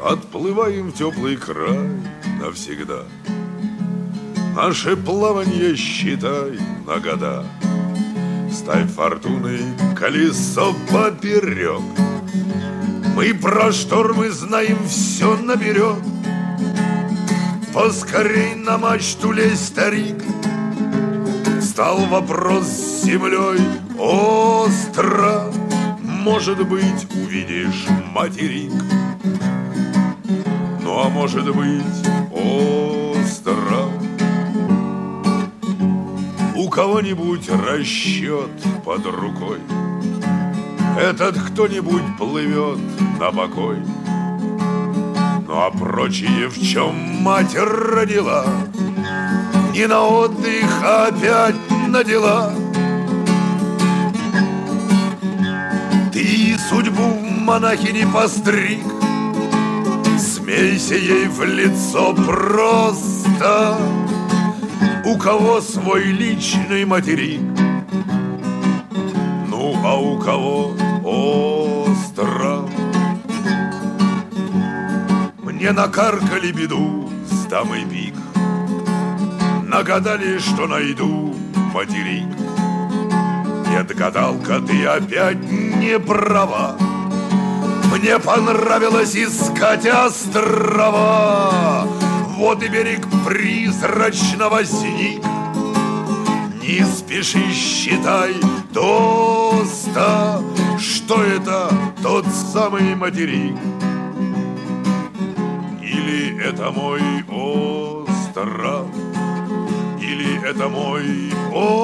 отплываем в теплый край навсегда. Наше плаванье считай на года. Ставь фортуны колесо поперек. Мы про штормы знаем все наперед. Поскорей на мачту лезь, старик. Стал вопрос с землей остро. Может быть, увидишь материк. Ну, а может быть, остров. У кого-нибудь расчет под рукой. Этот кто-нибудь плывет на покой. Ну, а прочие в чем мать родила, не на отдых, а опять на дела. Ты судьбу в монахини постриг, смейся ей в лицо просто. У кого свой личный материк, ну а у кого остров. Мне накаркали беду с дамой пик, нагадали, что найду материк. Нет, гадалка, ты опять не права. Мне понравилось искать острова. Вот и берег призрачно возник. Не спеши, считай до 100, что это тот самый материк. Или это мой остров, или это мой остров.